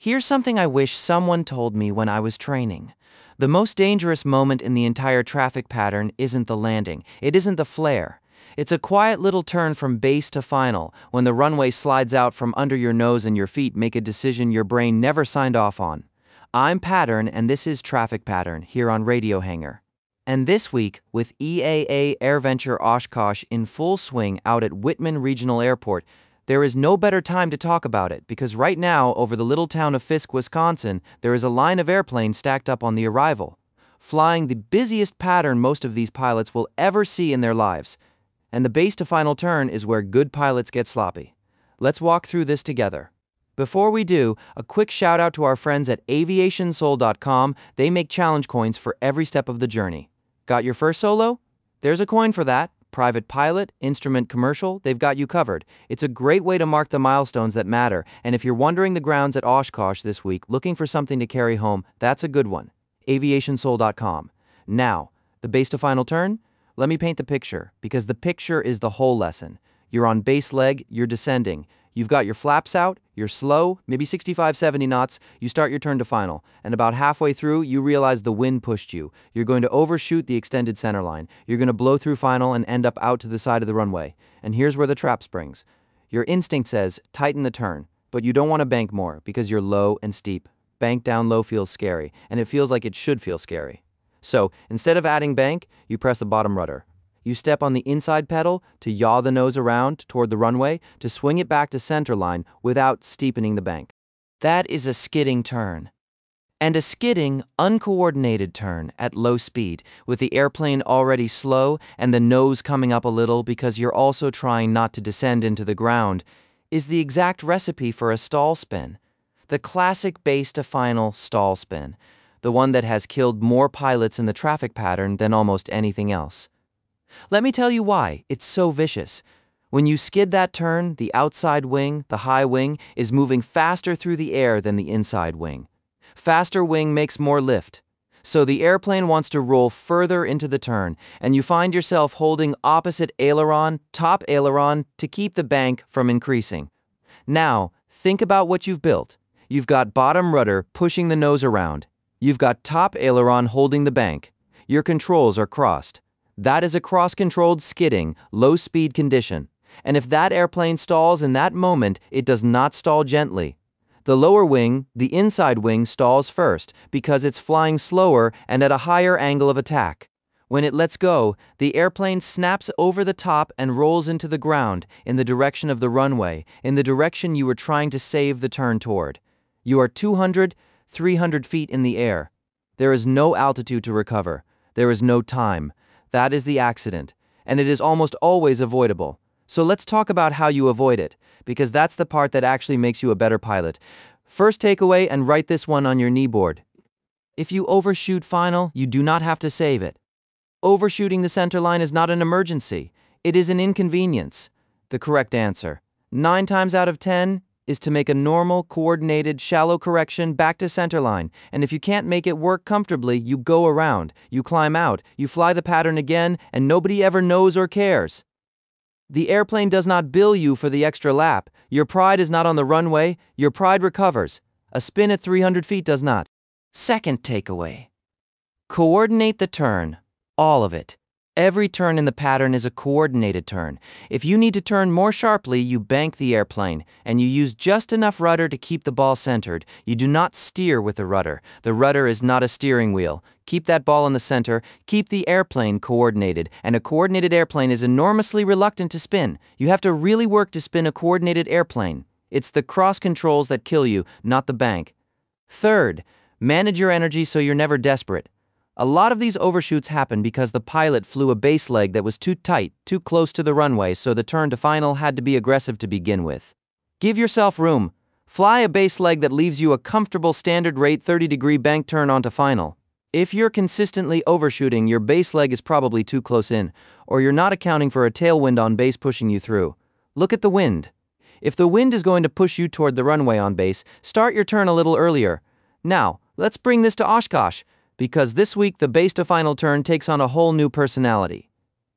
Here's something I wish someone told me when I was training. The most dangerous moment in the entire traffic pattern isn't the landing, it isn't the flare. It's a quiet little turn from base to final, when the runway slides out from under your nose and your feet make a decision your brain never signed off on. I'm Pattern, and this is Traffic Pattern here on Radio Hangar. And this week, with EAA AirVenture Oshkosh in full swing out at Whitman Regional Airport, there is no better time to talk about it because right now, over the little town of Fisk, Wisconsin, there is a line of airplanes stacked up on the arrival, flying the busiest pattern most of these pilots will ever see in their lives. And the base to final turn is where good pilots get sloppy. Let's walk through this together. Before we do, a quick shout out to our friends at aviationsoul.com. They make challenge coins for every step of the journey. Got your first solo? There's a coin for that. Private pilot, instrument commercial, they've got you covered. It's a great way to mark the milestones that matter, and if you're wandering the grounds at Oshkosh this week looking for something to carry home, that's a good one. aviationsoul.com. Now, the base to final turn? Let me paint the picture, because the picture is the whole lesson. You're on base leg, you're descending. You've got your flaps out, you're slow, maybe 65, 70 knots, you start your turn to final, and about halfway through, you realize the wind pushed you. You're going to overshoot the extended center line. You're going to blow through final and end up out to the side of the runway. And here's where the trap springs. Your instinct says, tighten the turn, but you don't want to bank more because you're low and steep. Bank down low feels scary, and it feels like it should feel scary. So, instead of adding bank, you press the bottom rudder. You step on the inside pedal to yaw the nose around toward the runway to swing it back to center line without steepening the bank. That is a skidding turn. And a skidding, uncoordinated turn at low speed, with the airplane already slow and the nose coming up a little because you're also trying not to descend into the ground, is the exact recipe for a stall spin. The classic base to final stall spin. The one that has killed more pilots in the traffic pattern than almost anything else. Let me tell you why it's so vicious. When you skid that turn, the outside wing, the high wing, is moving faster through the air than the inside wing. Faster wing makes more lift. So the airplane wants to roll further into the turn, and you find yourself holding opposite aileron, top aileron, to keep the bank from increasing. Now, think about what you've built. You've got bottom rudder pushing the nose around. You've got top aileron holding the bank. Your controls are crossed. That is a cross-controlled skidding, low-speed condition. And if that airplane stalls in that moment, it does not stall gently. The lower wing, the inside wing, stalls first because it's flying slower and at a higher angle of attack. When it lets go, the airplane snaps over the top and rolls into the ground in the direction of the runway, in the direction you were trying to save the turn toward. You are 200, 300 feet in the air. There is no altitude to recover. There is no time. That is the accident, and it is almost always avoidable. So let's talk about how you avoid it, because that's the part that actually makes you a better pilot. First takeaway, and write this one on your kneeboard. If you overshoot final, you do not have to save it. Overshooting the center line is not an emergency. It is an inconvenience. The correct answer, 9 times out of 10, is to make a normal, coordinated, shallow correction back to center line, and if you can't make it work comfortably, you go around, you climb out, you fly the pattern again, and nobody ever knows or cares. The airplane does not bill you for the extra lap. Your pride is not on the runway, your pride recovers. A spin at 300 feet does not. Second takeaway. Coordinate the turn. All of it. Every turn in the pattern is a coordinated turn. If you need to turn more sharply, you bank the airplane, and you use just enough rudder to keep the ball centered. You do not steer with the rudder. The rudder is not a steering wheel. Keep that ball in the center, keep the airplane coordinated, and a coordinated airplane is enormously reluctant to spin. You have to really work to spin a coordinated airplane. It's the cross controls that kill you, not the bank. Third, manage your energy so you're never desperate. A lot of these overshoots happen because the pilot flew a base leg that was too tight, too close to the runway, so the turn to final had to be aggressive to begin with. Give yourself room. Fly a base leg that leaves you a comfortable standard rate 30-degree bank turn onto final. If you're consistently overshooting, your base leg is probably too close in, or you're not accounting for a tailwind on base pushing you through. Look at the wind. If the wind is going to push you toward the runway on base, start your turn a little earlier. Now, let's bring this to Oshkosh, because this week the base to final turn takes on a whole new personality.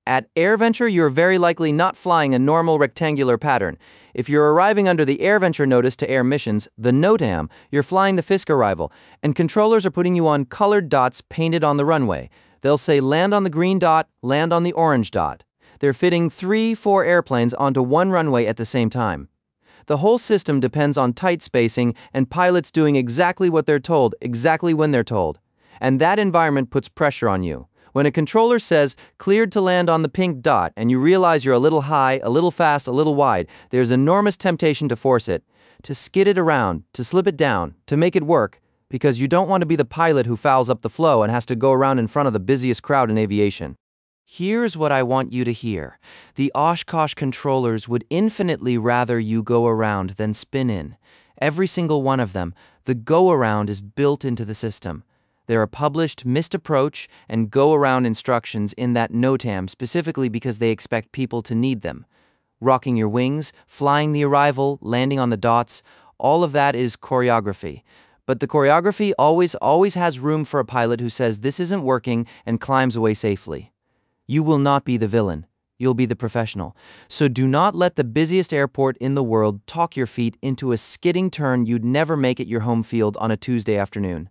At AirVenture, you're very likely not flying a normal rectangular pattern. If you're arriving under the AirVenture notice to Air Missions, the NOTAM, you're flying the Fisk arrival, and controllers are putting you on colored dots painted on the runway. They'll say land on the green dot, land on the orange dot. They're fitting 3-4 airplanes onto one runway at the same time. The whole system depends on tight spacing and pilots doing exactly what they're told, exactly when they're told. And that environment puts pressure on you. When a controller says, cleared to land on the pink dot, and you realize you're a little high, a little fast, a little wide, there's enormous temptation to force it, to skid it around, to slip it down, to make it work, because you don't want to be the pilot who fouls up the flow and has to go around in front of the busiest crowd in aviation. Here's what I want you to hear. The Oshkosh controllers would infinitely rather you go around than spin in. Every single one of them, the go-around is built into the system. There are published missed approach and go-around instructions in that NOTAM specifically because they expect people to need them. Rocking your wings, flying the arrival, landing on the dots, all of that is choreography. But the choreography always has room for a pilot who says this isn't working and climbs away safely. You will not be the villain. You'll be the professional. So do not let the busiest airport in the world talk your feet into a skidding turn you'd never make at your home field on a Tuesday afternoon.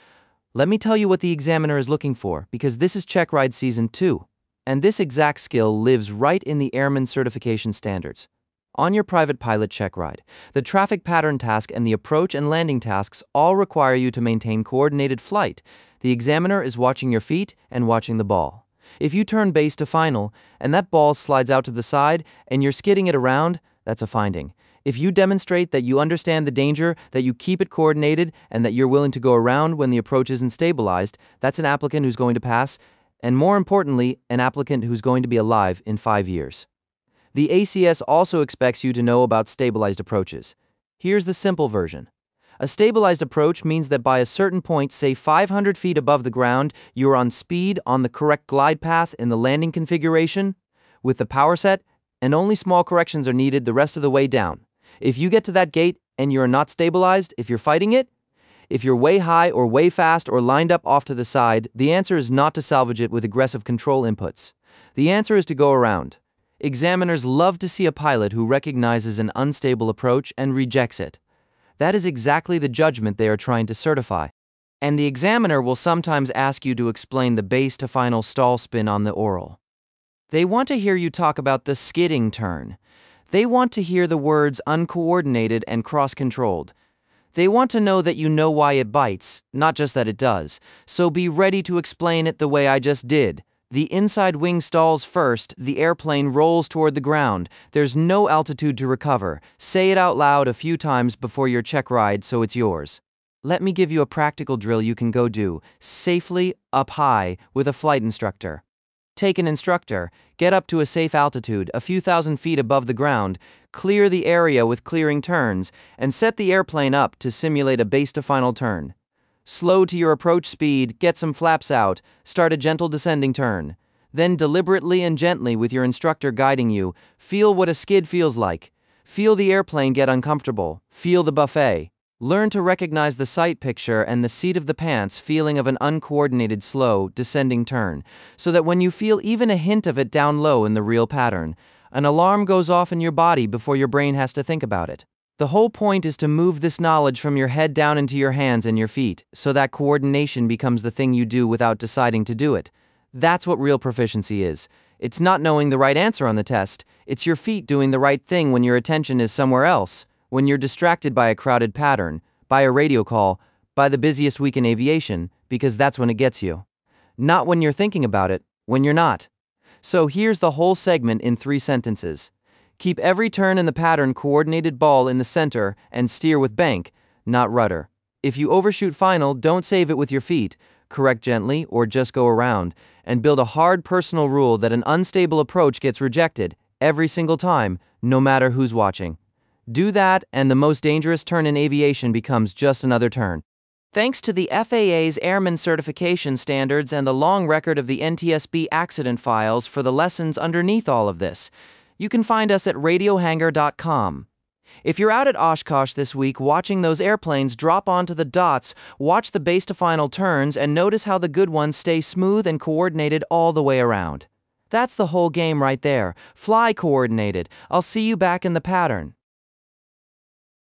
Let me tell you what the examiner is looking for, because this is Check Ride Season 2, and this exact skill lives right in the Airman Certification Standards. On your private pilot check ride, the traffic pattern task and the approach and landing tasks all require you to maintain coordinated flight. The examiner is watching your feet and watching the ball. If you turn base to final, and that ball slides out to the side, and you're skidding it around, that's a finding. If you demonstrate that you understand the danger, that you keep it coordinated, and that you're willing to go around when the approach isn't stabilized, that's an applicant who's going to pass, and more importantly, an applicant who's going to be alive in 5 years. The ACS also expects you to know about stabilized approaches. Here's the simple version. A stabilized approach means that by a certain point, say 500 feet above the ground, you're on speed on the correct glide path in the landing configuration, with the power set, and only small corrections are needed the rest of the way down. If you get to that gate and you're not stabilized, if you're fighting it, if you're way high or way fast or lined up off to the side, the answer is not to salvage it with aggressive control inputs. The answer is to go around. Examiners love to see a pilot who recognizes an unstable approach and rejects it. That is exactly the judgment they are trying to certify. And the examiner will sometimes ask you to explain the base to final stall spin on the oral. They want to hear you talk about the skidding turn. They want to hear the words uncoordinated and cross-controlled. They want to know that you know why it bites, not just that it does. So be ready to explain it the way I just did. The inside wing stalls first, the airplane rolls toward the ground. There's no altitude to recover. Say it out loud a few times before your check ride so it's yours. Let me give you a practical drill you can go do, safely, up high, with a flight instructor. Take an instructor, get up to a safe altitude, a few thousand feet above the ground, clear the area with clearing turns, and set the airplane up to simulate a base to final turn. Slow to your approach speed, get some flaps out, start a gentle descending turn. Then deliberately and gently with your instructor guiding you, feel what a skid feels like. Feel the airplane get uncomfortable, feel the buffet. Learn to recognize the sight picture and the seat of the pants feeling of an uncoordinated slow, descending turn, so that when you feel even a hint of it down low in the real pattern, an alarm goes off in your body before your brain has to think about it. The whole point is to move this knowledge from your head down into your hands and your feet, so that coordination becomes the thing you do without deciding to do it. That's what real proficiency is. It's not knowing the right answer on the test, it's your feet doing the right thing when your attention is somewhere else. When you're distracted by a crowded pattern, by a radio call, by the busiest week in aviation, because that's when it gets you. Not when you're thinking about it, when you're not. So here's the whole segment in 3 sentences. Keep every turn in the pattern coordinated ball in the center and steer with bank, not rudder. If you overshoot final, don't save it with your feet. Correct gently or just go around, and build a hard personal rule that an unstable approach gets rejected every single time, no matter who's watching. Do that, and the most dangerous turn in aviation becomes just another turn. Thanks to the FAA's Airman Certification Standards and the long record of the NTSB accident files for the lessons underneath all of this, you can find us at radiohangar.com. If you're out at Oshkosh this week watching those airplanes drop onto the dots, watch the base to final turns and notice how the good ones stay smooth and coordinated all the way around. That's the whole game right there. Fly coordinated. I'll see you back in the pattern.